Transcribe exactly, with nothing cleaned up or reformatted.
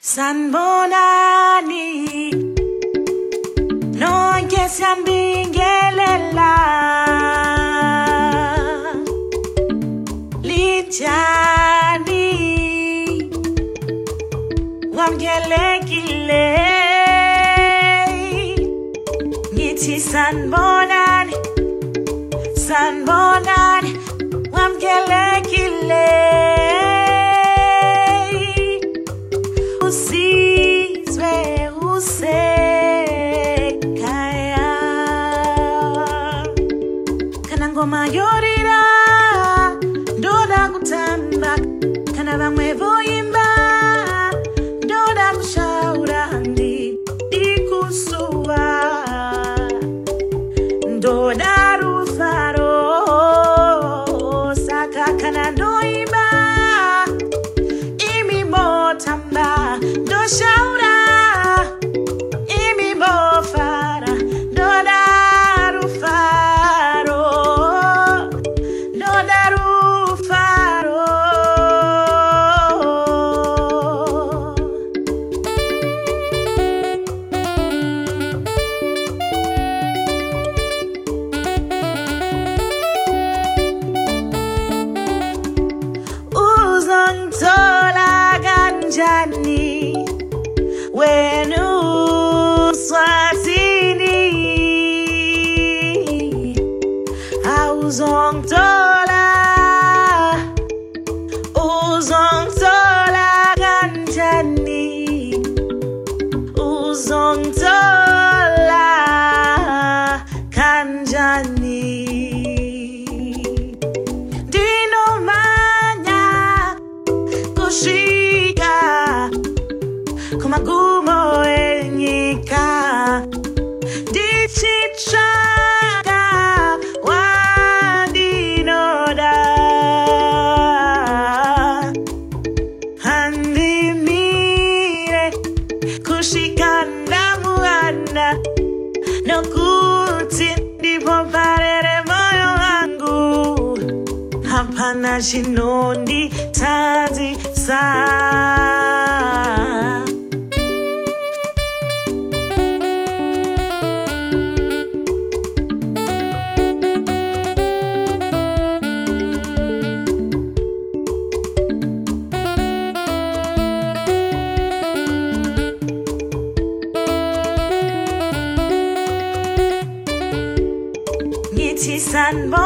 Sanbonani nonke siyambingelela Litshani ngamkelekile ngithi sanbonani sanbonani ngamkelekile Usizwe usekhaya kana ngoma yorira ndoda kutamba kana vamwe voimba ndoda kushaura handi ikusuwa ndoda rufaro saka kana ndoimba imi motamba ndoshaura imi mofara ndoda rufaro ndoda rufaro uzongithola kanjani wena uswazini awuzongithola uzongithola kanjani uzongithola kanjani ndinomanya kushika kumagumo enyika ndichichaka wandinoda handimire kushika ndamuana nokuti ndipoparere moyo wangu hapana chinonditadzisa Ngithi sanbonani